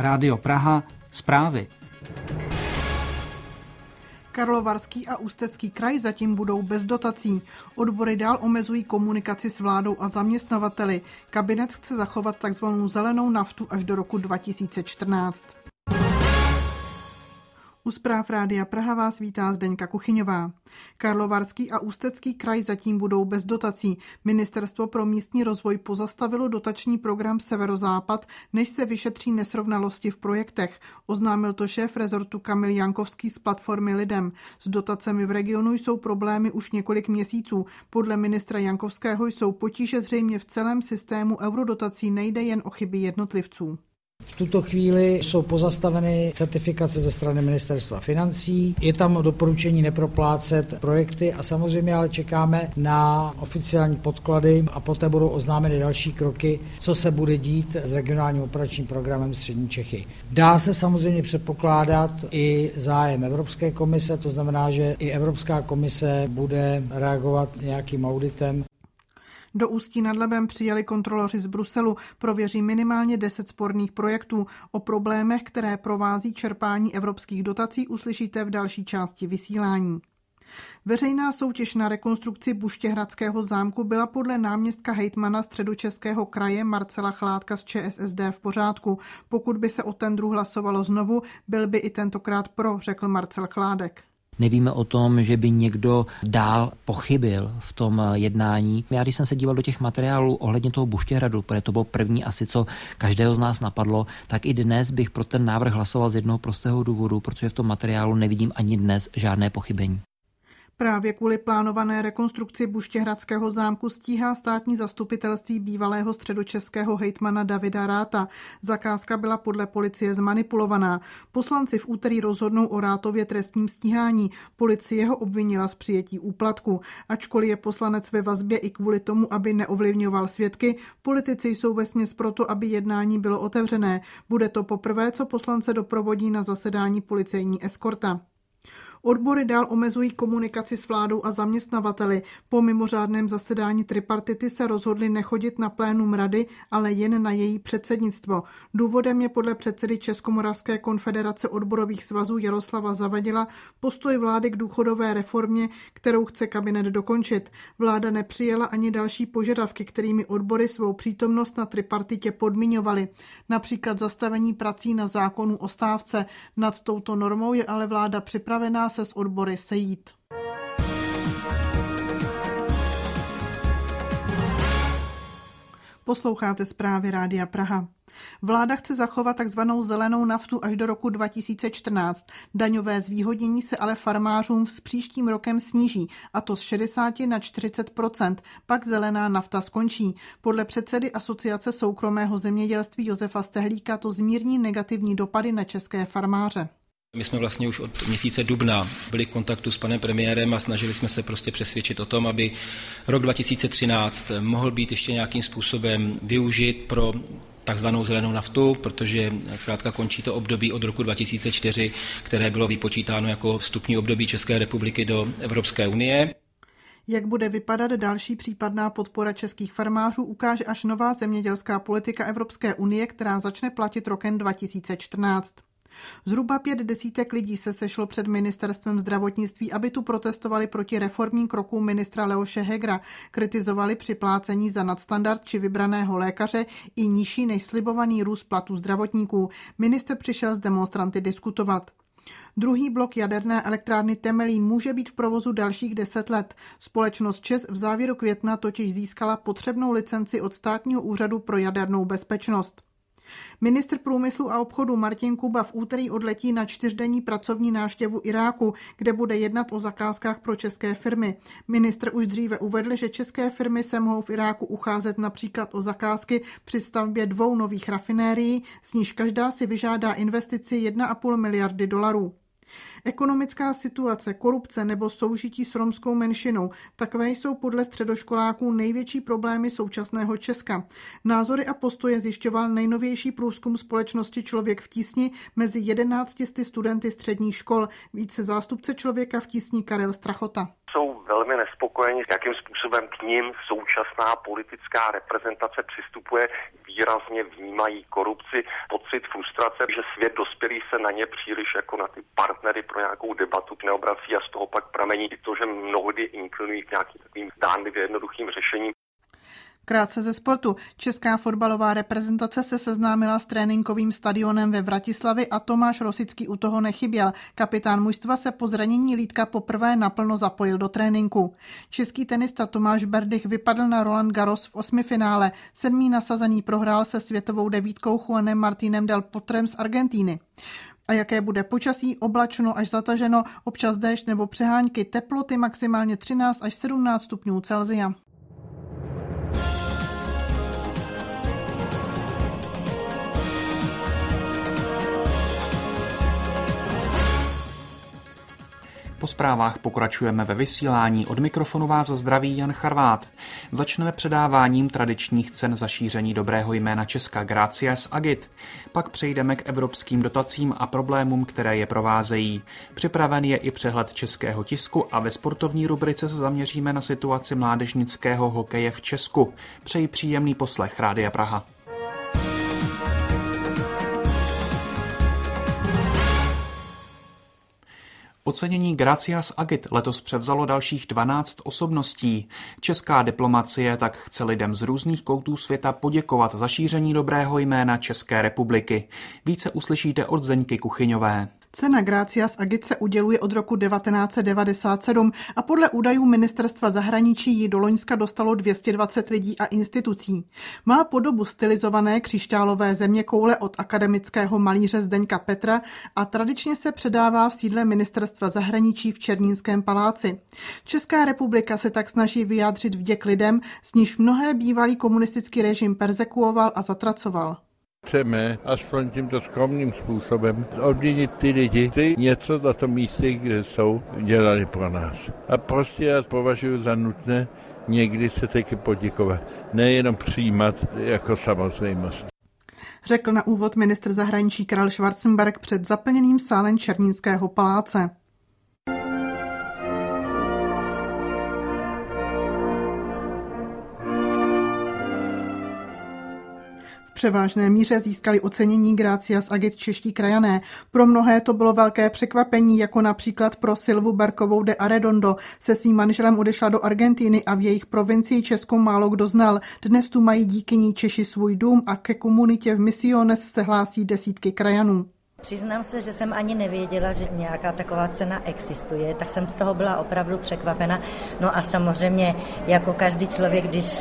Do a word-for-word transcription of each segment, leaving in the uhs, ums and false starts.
Rádio Praha, zprávy. Karlovarský a Ústecký kraj zatím budou bez dotací. Odbory dál omezují komunikaci s vládou a zaměstnavateli. Kabinet chce zachovat takzvanou zelenou naftu až do roku dva tisíce čtrnáct. U zpráv Rádia Praha vás vítá Zdeňka Kuchyňová. Karlovarský a Ústecký kraj zatím budou bez dotací. Ministerstvo pro místní rozvoj pozastavilo dotační program Severozápad, než se vyšetří nesrovnalosti v projektech. Oznámil to šéf rezortu Kamil Jankovský z platformy Lidem. S dotacemi v regionu jsou problémy už několik měsíců. Podle ministra Jankovského jsou potíže zřejmě v celém systému eurodotací, nejde jen o chyby jednotlivců. V tuto chvíli jsou pozastaveny certifikace ze strany Ministerstva financí, je tam doporučení neproplácet projekty a samozřejmě ale čekáme na oficiální podklady a poté budou oznámeny další kroky, co se bude dít s regionálním operačním programem Střední Čechy. Dá se samozřejmě předpokládat i zájem Evropské komise, to znamená, že i Evropská komise bude reagovat nějakým auditem. Do Ústí nad Labem přijeli kontroloři z Bruselu, prověří minimálně deset sporných projektů. O problémech, které provází čerpání evropských dotací, uslyšíte v další části vysílání. Veřejná soutěž na rekonstrukci Buštěhradského zámku byla podle náměstka hejtmana Středočeského kraje Marcela Chládka z ČSSD v pořádku. Pokud by se o tendru hlasovalo znovu, byl by i tentokrát pro, řekl Marcel Chládek. Nevíme o tom, že by někdo dál pochybil v tom jednání. Já když jsem se díval do těch materiálů ohledně toho Buštěhradu, protože to bylo první asi, co každého z nás napadlo, tak i dnes bych pro ten návrh hlasoval z jednoho prostého důvodu, protože v tom materiálu nevidím ani dnes žádné pochybení. Právě kvůli plánované rekonstrukci Buštěhradského zámku stíhá státní zastupitelství bývalého středočeského hejtmana Davida Ratha. Zakázka byla podle policie zmanipulovaná. Poslanci v úterý rozhodnou o Rathově trestním stíhání. Policie ho obvinila z přijetí úplatku. Ačkoliv je poslanec ve vazbě i kvůli tomu, aby neovlivňoval svědky, politici jsou vesměs proto, aby jednání bylo otevřené. Bude to poprvé, co poslance doprovodí na zasedání policejní eskorta. Odbory dál omezují komunikaci s vládou a zaměstnavateli. Po mimořádném zasedání tripartity se rozhodli nechodit na plénum rady, ale jen na její předsednictvo. Důvodem je podle předsedy Českomoravské konfederace odborových svazů Jaroslava Zavadila postoj vlády k důchodové reformě, kterou chce kabinet dokončit. Vláda nepřijala ani další požadavky, kterými odbory svou přítomnost na tripartitě podmiňovaly. Například zastavení prací na zákonu o stávce. Nad touto normou je ale vláda připravená se s odbory sejít. Posloucháte zprávy Rádia Praha. Vláda chce zachovat takzvanou zelenou naftu až do roku dva tisíce čtrnáct. Daňové zvýhodnění se ale farmářům s příštím rokem sníží, a to z šedesát na čtyřicet procent. Pak zelená nafta skončí. Podle předsedy Asociace soukromého zemědělství Josefa Stehlíka to zmírní negativní dopady na české farmáře. My jsme vlastně už od měsíce dubna byli v kontaktu s panem premiérem a snažili jsme se prostě přesvědčit o tom, aby rok dva tisíce třináct mohl být ještě nějakým způsobem využit pro takzvanou zelenou naftu, protože zkrátka končí to období od roku dva tisíce čtyři, které bylo vypočítáno jako vstupní období České republiky do Evropské unie. Jak bude vypadat další případná podpora českých farmářů, ukáže až nová zemědělská politika Evropské unie, která začne platit rokem dva tisíce čtrnáct. Zhruba pět desítek lidí se sešlo před ministerstvem zdravotnictví, aby tu protestovali proti reformním krokům ministra Leoše Hegera. Kritizovali připlácení za nadstandard či vybraného lékaře i nižší než slibovaný růst platů zdravotníků. Ministr přišel s demonstranty diskutovat. Druhý blok jaderné elektrárny Temelín může být v provozu dalších deset let. Společnost ČEZ v závěru května totiž získala potřebnou licenci od Státního úřadu pro jadernou bezpečnost. Ministr průmyslu a obchodu Martin Kuba v úterý odletí na čtyřdenní pracovní návštěvu Iráku, kde bude jednat o zakázkách pro české firmy. Ministr už dříve uvedl, že české firmy se mohou v Iráku ucházet například o zakázky při stavbě dvou nových rafinérií, z níž každá si vyžádá investici jedna a půl miliardy dolarů. Ekonomická situace, korupce nebo soužití s romskou menšinou, takové jsou podle středoškoláků největší problémy současného Česka. Názory a postoje zjišťoval nejnovější průzkum společnosti Člověk v tísni mezi jedenácti sty studenty středních škol. Více zástupce Člověka v tísni Karel Strachota. Jsou velmi nespokojení znepokojeni, jakým způsobem k nim současná politická reprezentace přistupuje, výrazně vnímají korupci, pocit frustrace, že svět dospělý se na ně příliš jako na ty partnery pro nějakou debatu neobrací a z toho pak pramení i to, že mnohdy inklinují k nějakým takovým zdánlivě jednoduchým řešením. Krátce ze sportu. Česká fotbalová reprezentace se seznámila s tréninkovým stadionem ve Vratislavi a Tomáš Rosický u toho nechyběl. Kapitán mužstva se po zranění lítka poprvé naplno zapojil do tréninku. Český tenista Tomáš Berdych vypadl na Roland Garros v osmifinále. Sedmý nasazený prohrál se světovou devítkou Juanem Martinem del Potrem z Argentíny. A jaké bude počasí? Oblačno až zataženo, občas déšť nebo přehánky, teploty maximálně třináct až sedmnáct stupňů Celsia. Po zprávách pokračujeme ve vysílání. Od mikrofonu vás zdraví Jan Charvát. Začneme předáváním tradičních cen za šíření dobrého jména Česka Gracias Agit. Pak přejdeme k evropským dotacím a problémům, které je provázejí. Připraven je i přehled českého tisku a ve sportovní rubrice se zaměříme na situaci mládežnického hokeje v Česku. Přeji příjemný poslech Rádia Praha. Ocenění Gracias Agit letos převzalo dalších dvanáct osobností. Česká diplomacie tak chce lidem z různých koutů světa poděkovat za šíření dobrého jména České republiky. Více uslyšíte od Zdeňky Kuchyňové. Cena Gracias Agit se uděluje od roku devatenáct set devadesát sedm a podle údajů Ministerstva zahraničí ji do loňska dostalo dvě stě dvacet lidí a institucí. Má podobu stylizované křišťálové zeměkoule od akademického malíře Zdeňka Petra a tradičně se předává v sídle Ministerstva zahraničí v Černínském paláci. Česká republika se tak snaží vyjádřit vděk lidem, s níž mnohé bývalý komunistický režim perzekuoval a zatracoval. Chceme aspoň tímto skromným způsobem odměnit ty lidi, kteří něco na tom místě, kde jsou, dělali pro nás. A prostě já považuji za nutné někdy se taky poděkovat, nejenom přijímat jako samozřejmost. Řekl na úvod ministr zahraničí Karel Schwarzenberg před zaplněným sálem Černínského paláce. V převážné míře získali ocenění Gracias Agit čeští krajané. Pro mnohé to bylo velké překvapení, jako například pro Silvu Berkovou de Arredondo. Se svým manželem odešla do Argentiny a v jejich provincii Českou málo kdo znal. Dnes tu mají díky ní Češi svůj dům a ke komunitě v Misiones se hlásí desítky krajanů. Přiznám se, že jsem ani nevěděla, že nějaká taková cena existuje, tak jsem z toho byla opravdu překvapena. No a samozřejmě, jako každý člověk, když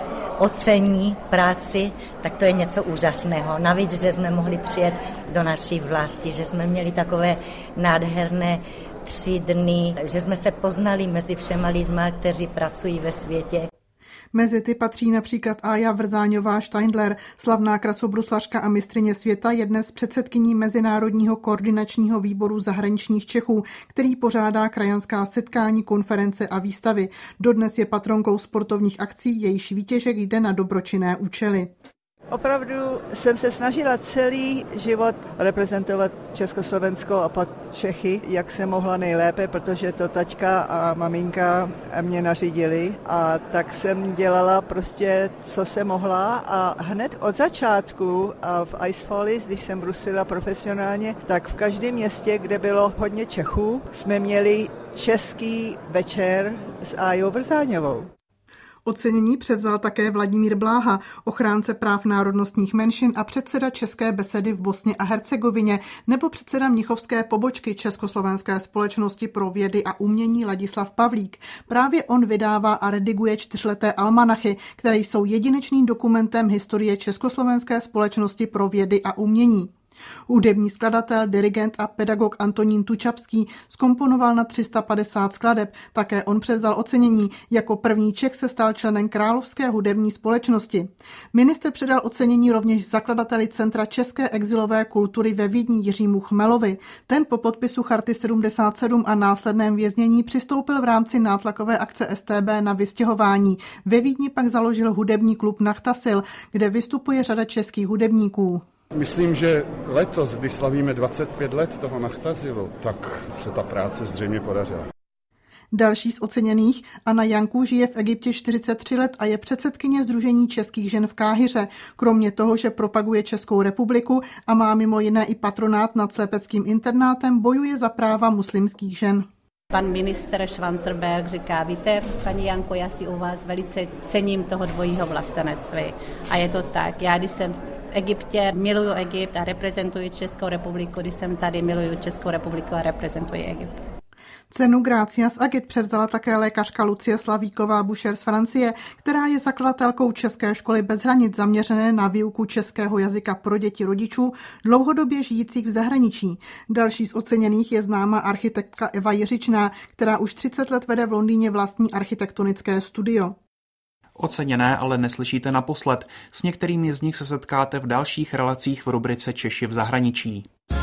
ocení práci, tak to je něco úžasného. Navíc, že jsme mohli přijet do naší vlasti, že jsme měli takové nádherné tři dny, že jsme se poznali mezi všema lidma, kteří pracují ve světě. Mezi ty patří například Aja Vrzáňová Steindler, slavná krasobruslařka a mistryně světa, je dnes předsedkyní Mezinárodního koordinačního výboru zahraničních Čechů, který pořádá krajanská setkání, konference a výstavy. Dodnes je patronkou sportovních akcí, jejíž výtěžek jde na dobročinné účely. Opravdu jsem se snažila celý život reprezentovat Československo a pak Čechy, jak se mohla nejlépe, protože to taťka a maminka mě nařídili a tak jsem dělala prostě, co se mohla a hned od začátku a v Ice Follies, když jsem brusila profesionálně, tak v každém městě, kde bylo hodně Čechů, jsme měli český večer s Ajou Vrzáňovou. Ocenění převzal také Vladimír Bláha, ochránce práv národnostních menšin a předseda České besedy v Bosně a Hercegovině, nebo předseda mnichovské pobočky Československé společnosti pro vědy a umění Ladislav Pavlík. Právě on vydává a rediguje čtyřleté almanachy, které jsou jedinečným dokumentem historie Československé společnosti pro vědy a umění. Hudební skladatel, dirigent a pedagog Antonín Tučapský zkomponoval na tři sta padesát skladeb. Také on převzal ocenění. Jako první Čech se stal členem Královské hudební společnosti. Ministr předal ocenění rovněž zakladateli Centra české exilové kultury ve Vídni Jiřímu Chmelovi. Ten po podpisu Charty sedmdesát sedm a následném věznění přistoupil v rámci nátlakové akce S T B na vystěhování. Ve Vídni pak založil hudební klub Nachtasil, kde vystupuje řada českých hudebníků. Myslím, že letos, když slavíme dvacet pět let toho Nachtasilu, tak se ta práce zřejmě podařila. Další z oceněných, Anna Janků, žije v Egyptě čtyřicet tři let a je předsedkyně Sdružení českých žen v Káhiře. Kromě toho, že propaguje Českou republiku a má mimo jiné i patronát nad slepeckým internátem, bojuje za práva muslimských žen. Pan ministr Schwanzenberg říká, víte, paní Janko, já si u vás velice cením toho dvojího vlastenectví. A je to tak. Já, když jsem v Egyptě, miluju Egypt a reprezentuji Českou republiku, když jsem tady, miluju Českou republiku a reprezentuji Egypt. Cenu Gracias Agit převzala také lékařka Lucie Slavíková-Bušer z Francie, která je zakladatelkou České školy bez hranic zaměřené na výuku českého jazyka pro děti rodičů dlouhodobě žijících v zahraničí. Další z oceněných je známá architektka Eva Jiřičná, která už třicet let vede v Londýně vlastní architektonické studio. Oceněné ale neslyšíte naposled. S některými z nich se setkáte v dalších relacích v rubrice Češi v zahraničí.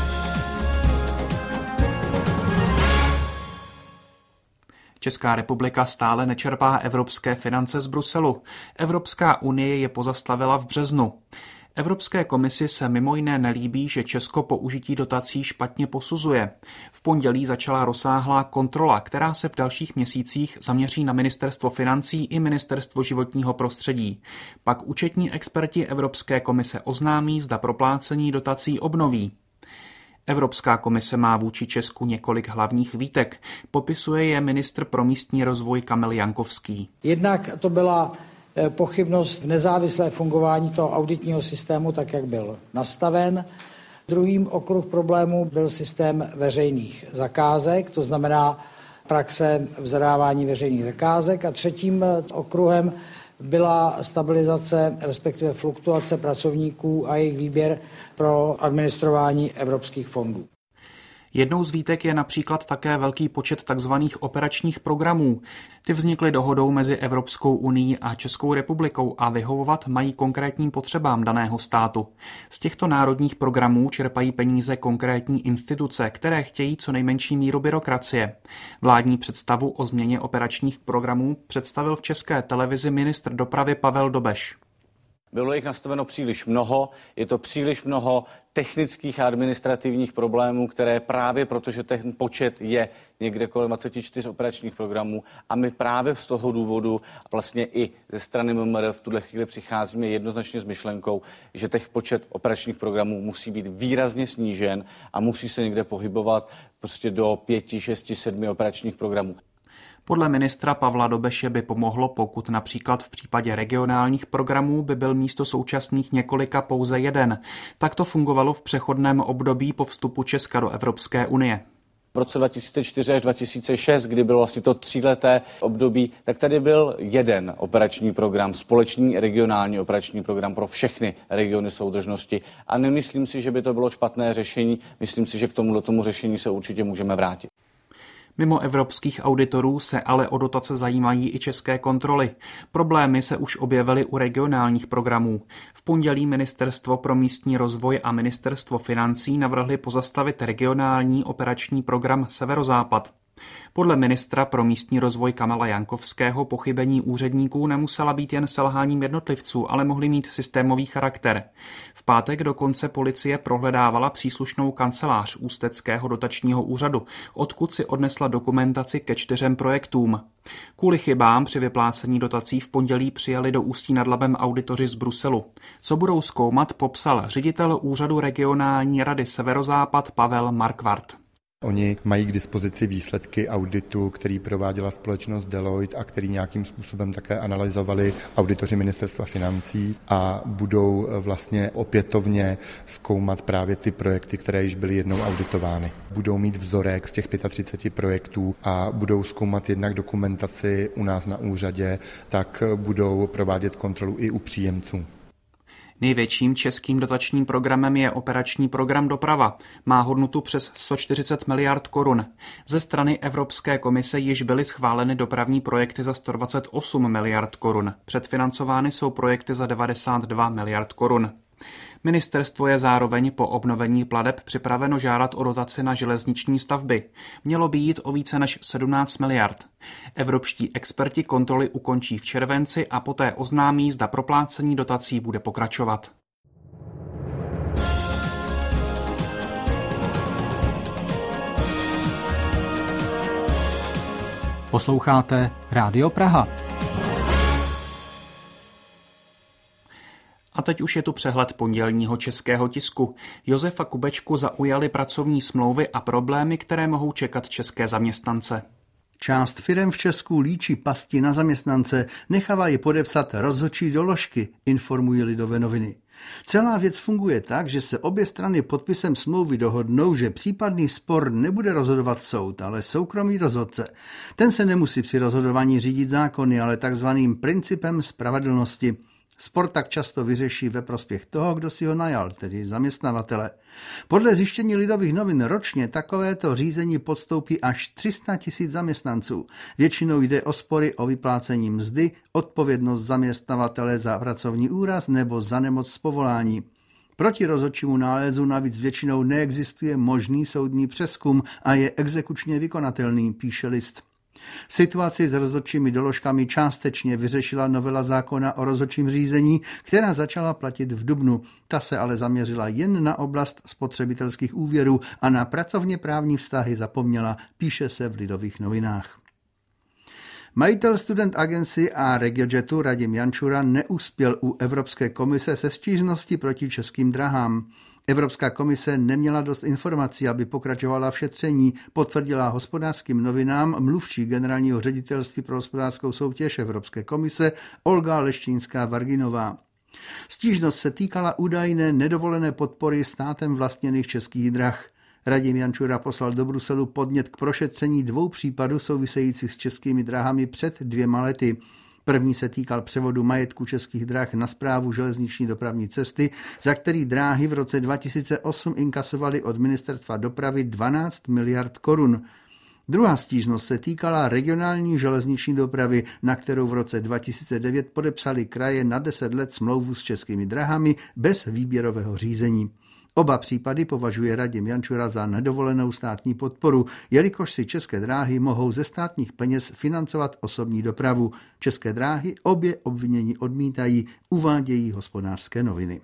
Česká republika stále nečerpá evropské finance z Bruselu. Evropská unie je pozastavila v březnu. Evropské komisi se mimo jiné nelíbí, že Česko použití dotací špatně posuzuje. V pondělí začala rozsáhlá kontrola, která se v dalších měsících zaměří na Ministerstvo financí i Ministerstvo životního prostředí. Pak účetní experti Evropské komise oznámí, zda proplácení dotací obnoví. Evropská komise má vůči Česku několik hlavních výtek. Popisuje je ministr pro místní rozvoj Kamil Jankovský. Jednak to byla pochybnost v nezávislé fungování toho auditního systému, tak jak byl nastaven. Druhým okruh problémů byl systém veřejných zakázek, to znamená praxe v zadávání veřejných zakázek. A třetím okruhem byla stabilizace, respektive fluktuace pracovníků a jejich výběr pro administrování evropských fondů. Jednou z výtek je například také velký počet tzv. Operačních programů. Ty vznikly dohodou mezi Evropskou unií a Českou republikou a vyhovovat mají konkrétním potřebám daného státu. Z těchto národních programů čerpají peníze konkrétní instituce, které chtějí co nejmenší míru byrokracie. Vládní představu o změně operačních programů představil v České televizi ministr dopravy Pavel Dobeš. Bylo jich nastaveno příliš mnoho, je to příliš mnoho technických a administrativních problémů, které právě protože ten počet je někde kolem dvacet čtyři operačních programů a my právě z toho důvodu vlastně i ze strany M M R v tuhle chvíli přicházíme jednoznačně s myšlenkou, že těch počet operačních programů musí být výrazně snížen a musí se někde pohybovat prostě do pěti, šesti, sedmi operačních programů. Podle ministra Pavla Dobeše by pomohlo, pokud například v případě regionálních programů by byl místo současných několika pouze jeden. Tak to fungovalo v přechodném období po vstupu Česka do Evropské unie. V roce dva tisíce čtyři až dva tisíce šest, kdy bylo vlastně to tříleté období, tak tady byl jeden operační program, společný regionální operační program pro všechny regiony soudržnosti. A nemyslím si, že by to bylo špatné řešení, myslím si, že k tomuto tomu řešení se určitě můžeme vrátit. Mimo evropských auditorů se ale o dotace zajímají i české kontroly. Problémy se už objevily u regionálních programů. V pondělí Ministerstvo pro místní rozvoj a Ministerstvo financí navrhly pozastavit regionální operační program Severozápad. Podle ministra pro místní rozvoj Kamala Jankovského pochybení úředníků nemusela být jen selháním jednotlivců, ale mohly mít systémový charakter. V pátek dokonce policie prohledávala příslušnou kancelář Ústeckého dotačního úřadu, odkud si odnesla dokumentaci ke čtyřem projektům. Kvůli chybám při vyplácení dotací v pondělí přijeli do Ústí nad Labem auditoři z Bruselu. Co budou zkoumat, popsal ředitel úřadu regionální rady Severozápad Pavel Markvart. Oni mají k dispozici výsledky auditu, který prováděla společnost Deloitte a který nějakým způsobem také analyzovali auditoři Ministerstva financí a budou vlastně opětovně zkoumat právě ty projekty, které již byly jednou auditovány. Budou mít vzorek z těch třiceti pěti projektů a budou zkoumat jednak dokumentaci u nás na úřadě, tak budou provádět kontrolu i u příjemců. Největším českým dotačním programem je operační program Doprava. Má hodnotu přes sto čtyřicet miliard korun. Ze strany Evropské komise již byly schváleny dopravní projekty za sto dvacet osm miliard korun. Předfinancovány jsou projekty za devadesát dva miliard korun. Ministerstvo je zároveň po obnovení plateb připraveno žádat o dotaci na železniční stavby. Mělo by jít o více než sedmnáct miliard. Evropští experti kontroly ukončí v červenci a poté oznámí, zda proplácení dotací bude pokračovat. Posloucháte Rádio Praha. A teď už je tu přehled pondělního českého tisku. Josefa Kubečku zaujaly pracovní smlouvy a problémy, které mohou čekat české zaměstnance. Část firem v Česku líčí pasti na zaměstnance, nechává je podepsat rozhodčí doložky, informují Lidové noviny. Celá věc funguje tak, že se obě strany podpisem smlouvy dohodnou, že případný spor nebude rozhodovat soud, ale soukromý rozhodce. Ten se nemusí při rozhodování řídit zákony, ale takzvaným principem spravedlnosti. Spor tak často vyřeší ve prospěch toho, kdo si ho najal, tedy zaměstnavatele. Podle zjištění Lidových novin ročně takovéto řízení podstoupí až tři sta tisíc zaměstnanců. Většinou jde o spory o vyplácení mzdy, odpovědnost zaměstnavatele za pracovní úraz nebo za nemoc z povolání. Proti rozhodčímu nálezu navíc většinou neexistuje možný soudní přezkum a je exekučně vykonatelný, píše List. Situaci s rozhodčími doložkami částečně vyřešila novela zákona o rozhodčím řízení, která začala platit v dubnu. Ta se ale zaměřila jen na oblast spotřebitelských úvěrů a na pracovně právní vztahy zapomněla, píše se v Lidových novinách. Majitel Student Agency a RegioJetu Radim Jančura neuspěl u Evropské komise se stížností proti Českým dráhám. Evropská komise neměla dost informací, aby pokračovala v šetření, potvrdila Hospodářským novinám mluvčí generálního ředitelství pro hospodářskou soutěž Evropské komise Olga Leštínská-Varginová. Stížnost se týkala údajné nedovolené podpory státem vlastněných Českých drah. Radim Jančura poslal do Bruselu podnět k prošetření dvou případů souvisejících s Českými dráhami před dvěma lety. První se týkal převodu majetku Českých drah na správu železniční dopravní cesty, za který dráhy v roce dva tisíce osm inkasovaly od ministerstva dopravy dvanáct miliard korun. Druhá stížnost se týkala regionální železniční dopravy, na kterou v roce dva tisíce devět podepsali kraje na deset let smlouvu s Českými drahami bez výběrového řízení. Oba případy považuje Radim Jančura za nedovolenou státní podporu, jelikož si České dráhy mohou ze státních peněz financovat osobní dopravu. České dráhy obě obvinění odmítají, uvádějí Hospodářské noviny.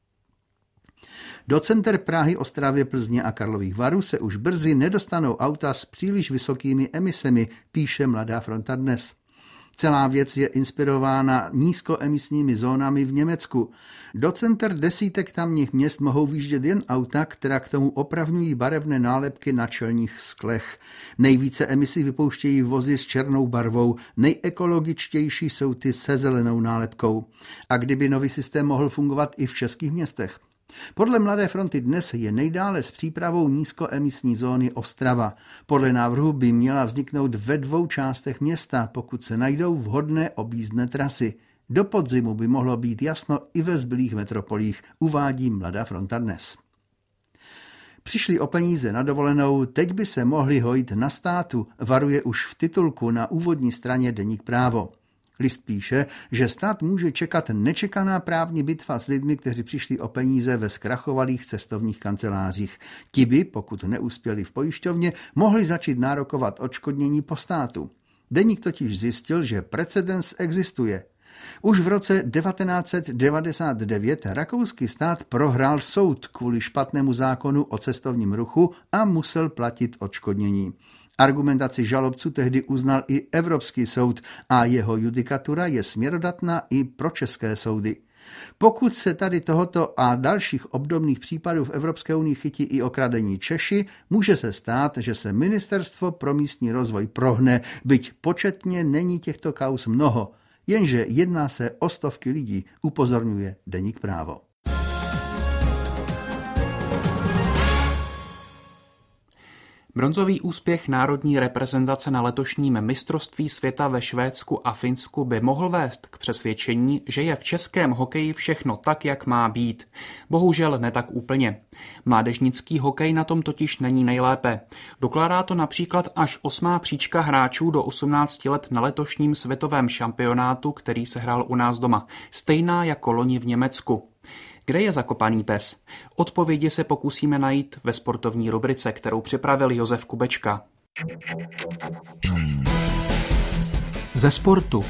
Do center Prahy, Ostravy, Plzně a Karlových Varů se už brzy nedostanou auta s příliš vysokými emisemi, píše Mladá fronta dnes. Celá věc je inspirována nízkoemisními zónami v Německu. Do center desítek tamních měst mohou výjíždět jen auta, která k tomu opravňují barevné nálepky na čelních sklech. Nejvíce emisí vypouštějí vozy s černou barvou, nejekologičtější jsou ty se zelenou nálepkou. A kdyby nový systém mohl fungovat i v českých městech? Podle Mladé fronty dnes je nejdále s přípravou nízkoemisní zóny Ostrava. Podle návrhu by měla vzniknout ve dvou částech města, pokud se najdou vhodné objízdné trasy. Do podzimu by mohlo být jasno i ve zbylých metropolích, uvádí Mladá fronta dnes. Přišli o peníze na dovolenou, teď by se mohli hojit na státu, varuje už v titulku na úvodní straně deník Právo. List píše, že stát může čekat nečekaná právní bitva s lidmi, kteří přišli o peníze ve zkrachovalých cestovních kancelářích. Ti by, pokud neuspěli v pojišťovně, mohli začít nárokovat odškodnění po státu. Deník totiž zjistil, že precedens existuje. Už v roce devatenáct set devadesát devět rakouský stát prohrál soud kvůli špatnému zákonu o cestovním ruchu a musel platit odškodnění. Argumentaci žalobců tehdy uznal i Evropský soud a jeho judikatura je směrodatná i pro české soudy. Pokud se tady tohoto a dalších obdobných případů v Evropské unii chytí i okradení Češi, může se stát, že se Ministerstvo pro místní rozvoj prohne, byť početně není těchto kauz mnoho, jenže jedná se o stovky lidí, upozorňuje deník Právo. Bronzový úspěch národní reprezentace na letošním mistrovství světa ve Švédsku a Finsku by mohl vést k přesvědčení, že je v českém hokeji všechno tak, jak má být. Bohužel ne tak úplně. Mládežnický hokej na tom totiž není nejlépe. Dokládá to například až osmá příčka hráčů do osmnácti let na letošním světovém šampionátu, který se hrál u nás doma. Stejná jako loni v Německu. Kde je zakopaný pes? Odpovědi se pokusíme najít ve sportovní rubrice, kterou připravil Josef Kubečka. Ze sportu.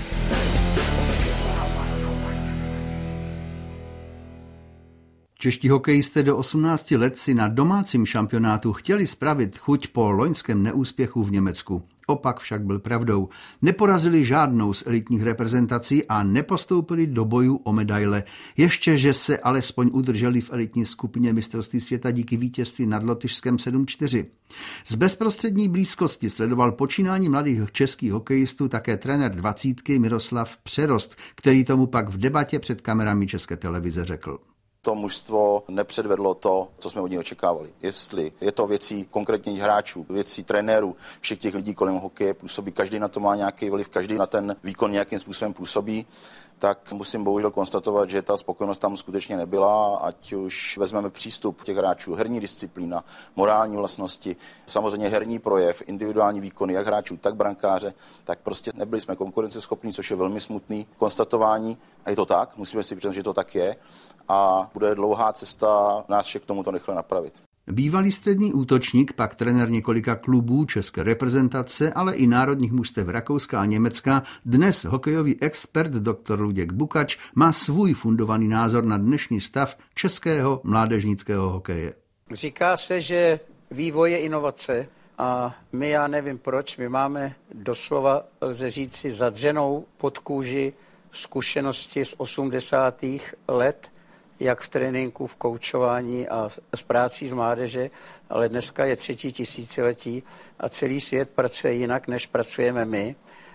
Čeští hokejisté do osmnácti let si na domácím šampionátu chtěli spravit chuť po loňském neúspěchu v Německu. Opak však byl pravdou. Neporazili žádnou z elitních reprezentací a nepostoupili do bojů o medaile. Ještě, že se alespoň udrželi v elitní skupině mistrovství světa díky vítězství nad Lotyšskem sedm čtyři. Z bezprostřední blízkosti sledoval počínání mladých českých hokejistů také trenér dvacítky Miroslav Přerost, který tomu pak v debatě před kamerami České televize řekl. To mužstvo nepředvedlo to, co jsme od něj očekávali. Jestli je to věcí konkrétních hráčů, věcí trenérů, všech těch lidí kolem hokeje působí, každý na to má nějaký vliv, každý na ten výkon nějakým způsobem působí, tak musím bohužel konstatovat, že ta spokojenost tam skutečně nebyla, ať už vezmeme přístup těch hráčů, herní disciplína, morální vlastnosti, samozřejmě herní projev, individuální výkony jak hráčů, tak brankáře, tak prostě nebyli jsme konkurenceschopní, což je velmi smutný konstatování. A je to tak, musíme si přiznat, že to tak je a bude dlouhá cesta nás všech k tomuto rychle napravit. Bývalý střední útočník, pak trenér několika klubů české reprezentace, ale i národních mužstev Rakouska a Německa, dnes hokejový expert doktor Luděk Bukač má svůj fundovaný názor na dnešní stav českého mládežnického hokeje. Říká se, že vývoj je inovace a my, já nevím proč, my máme doslova, lze říci, zadřenou pod kůži zkušenosti z osmdesátých let, jak v tréninku, v koučování a s prácí z mládeže, ale dneska je třetí tisíciletí a celý svět pracuje jinak, než pracujeme my.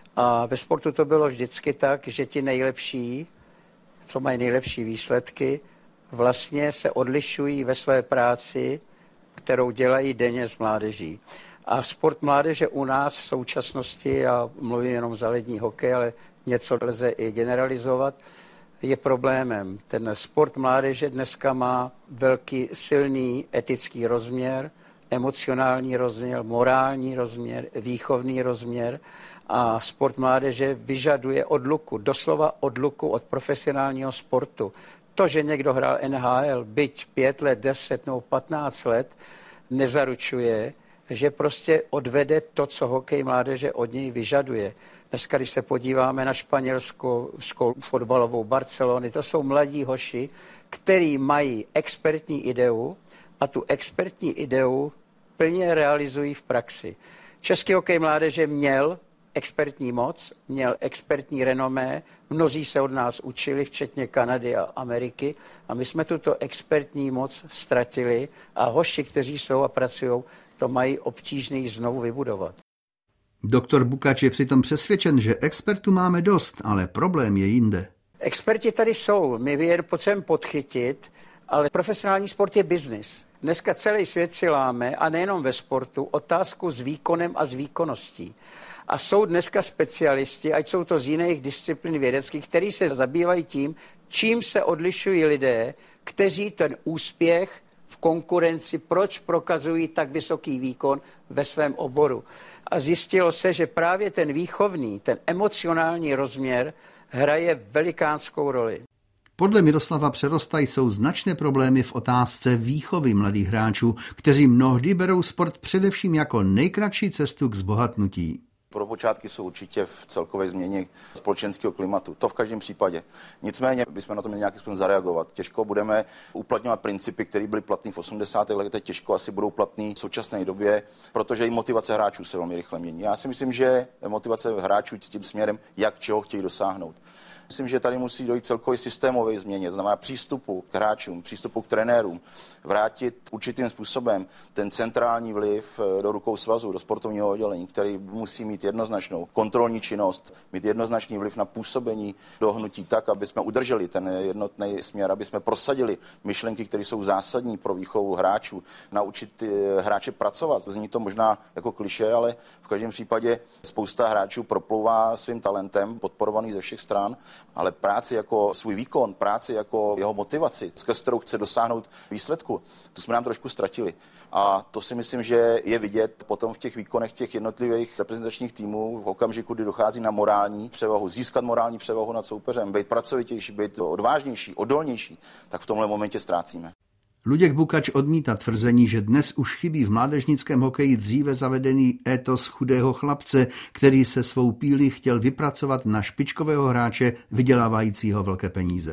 A ve sportu to bylo vždycky tak, že ti nejlepší, co mají nejlepší výsledky, vlastně se odlišují ve své práci, kterou dělají denně s mládeží. A sport mládeže u nás v současnosti, já mluvím jenom za lední hokej, ale něco lze i generalizovat, je problémem. Ten sport mládeže dneska má velký, silný etický rozměr, emocionální rozměr, morální rozměr, výchovný rozměr a sport mládeže vyžaduje odluku, doslova odluku od profesionálního sportu. To, že někdo hrál N H L, byť pět let, deset nebo patnáct let, nezaručuje, že prostě odvede to, co hokej mládeže od něj vyžaduje. Dneska, když se podíváme na španělskou školu fotbalovou Barcelony, to jsou mladí hoši, kteří mají expertní ideu a tu expertní ideu plně realizují v praxi. Český hokej mládeže měl expertní moc, měl expertní renomé, mnozí se od nás učili, včetně Kanady a Ameriky, a my jsme tuto expertní moc ztratili a hoši, kteří jsou a pracují, to mají obtížný znovu vybudovat. Doktor Bukač je přitom přesvědčen, že expertů máme dost, ale problém je jinde. Experti tady jsou, my je potřebujeme podchytit, ale profesionální sport je biznis. Dneska celý svět si láme, a nejenom ve sportu, otázku s výkonem a s výkonností. A jsou dneska specialisti, ať jsou to z jiných disciplín vědeckých, kteří se zabývají tím, čím se odlišují lidé, kteří ten úspěch v konkurenci, proč prokazují tak vysoký výkon ve svém oboru. A zjistilo se, že právě ten výchovný, ten emocionální rozměr hraje velikánskou roli. Podle Miroslava Přerosta jsou značné problémy v otázce výchovy mladých hráčů, kteří mnohdy berou sport především jako nejkratší cestu k zbohatnutí. Pro počátky jsou určitě v celkové změně společenského klimatu. To v každém případě. Nicméně bychom na to měli nějakým způsobem zareagovat. Těžko budeme uplatňovat principy, které byly platné v osmdesátých letech, těžko asi budou platné v současné době, protože i motivace hráčů se velmi rychle mění. Já si myslím, že motivace hráčů tím směrem, jak čeho chtějí dosáhnout. Myslím, že tady musí dojít celkově systémové změně, to znamená přístupu k hráčům, přístupu k trenérům, vrátit určitým způsobem ten centrální vliv do rukou svazu, do sportovního oddělení, který musí mít jednoznačnou kontrolní činnost, mít jednoznačný vliv na působení do hnutí tak, aby jsme udrželi ten jednotný směr, aby jsme prosadili myšlenky, které jsou zásadní pro výchovu hráčů, naučit hráče pracovat. Zní to možná jako klišé, ale v každém případě spousta hráčů proplouvá svým talentem, podporovaný ze všech stran, ale práci jako svůj výkon, práci jako jeho motivaci, skrz kterou chce dosáhnout výsledku, tu jsme nám trošku ztratili. A to si myslím, že je vidět potom v těch výkonech těch jednotlivých reprezentačních týmů v okamžiku, kdy dochází na morální převahu, získat morální převahu nad soupeřem, být pracovitější, být odvážnější, odolnější, tak v tomhle momentě ztrácíme. Luděk Bukač odmítá tvrzení, že dnes už chybí v mládežnickém hokeji dříve zavedený étos chudého chlapce, který se svou pílí chtěl vypracovat na špičkového hráče vydělávajícího velké peníze. V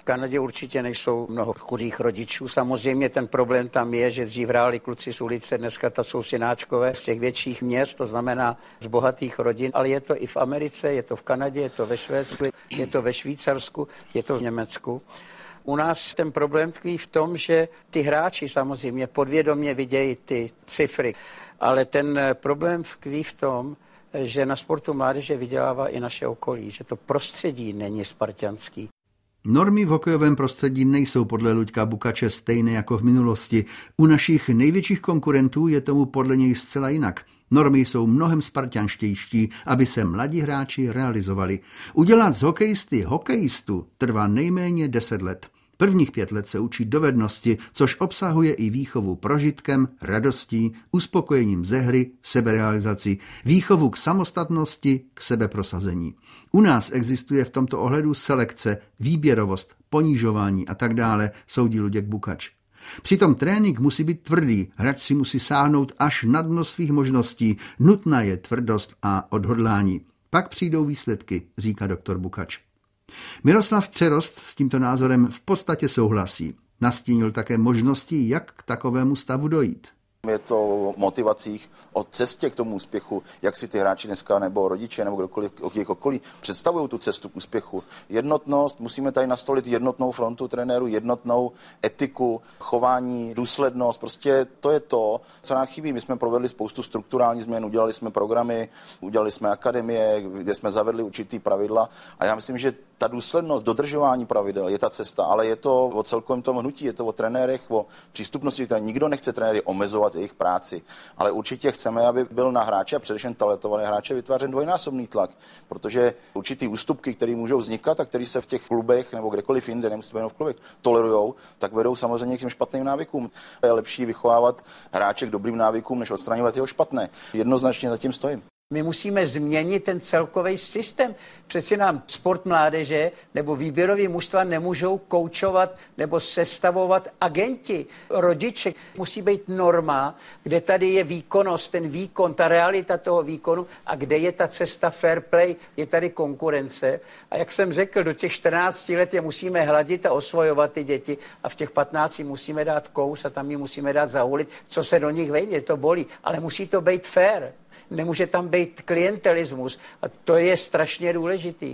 Kanadě určitě nejsou mnoho chudých rodičů. Samozřejmě ten problém tam je, že dřív hráli kluci z ulice, dneska to jsou synáčkové z těch větších měst, to znamená z bohatých rodin, ale je to i v Americe, je to v Kanadě, je to ve Švédsku, je to ve Švýcarsku, je to v Německu. U nás ten problém tkví v tom, že ty hráči samozřejmě podvědomě vidějí ty cifry, ale ten problém tkví v tom, že na sportu mládeže vydělává i naše okolí, že to prostředí není spartanský. Normy v hokejovém prostředí nejsou podle Luďka Bukače stejné jako v minulosti. U našich největších konkurentů je tomu podle něj zcela jinak. Normy jsou mnohem spartanštější, aby se mladí hráči realizovali. Udělat z hokejisty hokejistu trvá nejméně deset let. Prvních pět let se učí dovednosti, což obsahuje i výchovu prožitkem, radostí, uspokojením ze hry, seberealizací, výchovu k samostatnosti, k sebeprosazení. U nás existuje v tomto ohledu selekce, výběrovost, ponižování a tak dále, soudí Luděk Bukač. Přitom trénink musí být tvrdý, hráč si musí sáhnout až na dno svých možností, nutná je tvrdost a odhodlání. Pak přijdou výsledky, říká doktor Bukač. Miroslav Přerost s tímto názorem v podstatě souhlasí. Nastínil také možnosti, jak k takovému stavu dojít. Je to o motivacích, o cestě k tomu úspěchu, jak si ty hráči dneska nebo rodiče nebo kdokoliv o jejich okolí představují tu cestu k úspěchu. Jednotnost, musíme tady nastolit jednotnou frontu trenéru, jednotnou etiku, chování, důslednost. Prostě to je to, co nám chybí. My jsme provedli spoustu strukturálních změn, udělali jsme programy, udělali jsme akademie, kde jsme zavedli určitý pravidla a já myslím, že ta důslednost, dodržování pravidel je ta cesta, ale je to o celkovém tom hnutí, je to o trenérech, o přístupnosti, které nikdo nechce trenéry omezovat jejich práci, ale určitě chceme, aby byl na hráče a především talentované hráče vytvářen dvojnásobný tlak, protože určitý ústupky, které můžou vznikat a které se v těch klubech nebo kdekoliv jinde, nemusíme jenom v klubech, tolerujou, tak vedou samozřejmě k těm špatným návykům. Je lepší vychovávat hráče k dobrým návykům, než odstraňovat jeho špatné. Jednoznačně za tím stojím. My musíme změnit ten celkový systém. Přeci nám sport mládeže nebo výběrový mužstva nemůžou koučovat nebo sestavovat agenti. Rodiče musí být norma, kde tady je výkonnost, ten výkon, ta realita toho výkonu a kde je ta cesta fair play, je tady konkurence. A jak jsem řekl, do těch čtrnácti let je musíme hladit a osvojovat ty děti a v těch patnácti musíme dát kous a tam ji musíme dát zahulit, co se do nich vejde, to bolí. Ale musí to být fair. Nemůže tam být klientelismus a to je strašně důležitý.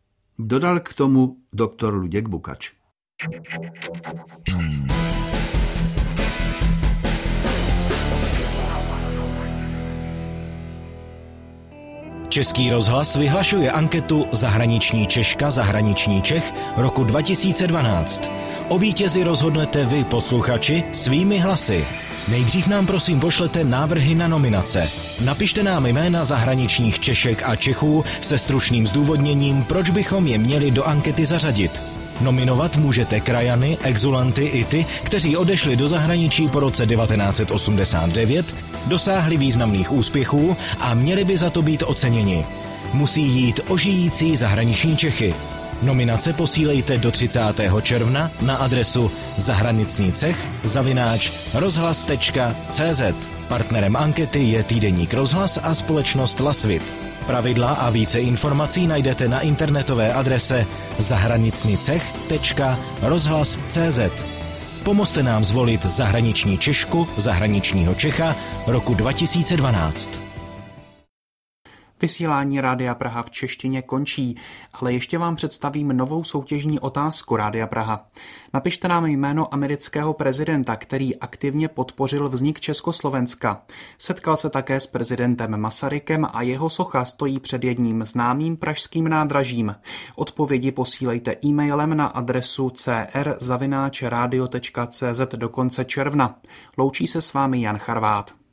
Dodal k tomu doktor Luděk Bukač. Český rozhlas vyhlašuje anketu Zahraniční Češka, zahraniční Čech roku dva tisíce dvanáct. O vítězi rozhodnete vy, posluchači, svými hlasy. Nejdřív nám prosím pošlete návrhy na nominace. Napište nám jména zahraničních Češek a Čechů se stručným zdůvodněním, proč bychom je měli do ankety zařadit. Nominovat můžete krajany, exulanty i ty, kteří odešli do zahraničí po roce devatenáct set osmdesát devět, dosáhli významných úspěchů a měli by za to být oceněni. Musí jít o žijící zahraniční Čechy. Nominace posílejte do třicátého června na adresu zahraničnícech zavináč rozhlas tečka cé zet. Partnerem ankety je týdeník Rozhlas a společnost Lasvit. Pravidla a více informací najdete na internetové adrese zahraničnicech tečka rozhlas tečka cé zet. Pomozte nám zvolit zahraniční Češku, zahraničního Čecha roku dva tisíce dvanáct. Vysílání Rádia Praha v češtině končí, ale ještě vám představím novou soutěžní otázku Rádia Praha. Napište nám jméno amerického prezidenta, který aktivně podpořil vznik Československa. Setkal se také s prezidentem Masarykem a jeho socha stojí před jedním známým pražským nádražím. Odpovědi posílejte e-mailem na adresu c r zavináč radio tečka cé zet do konce června. Loučí se s vámi Jan Charvát.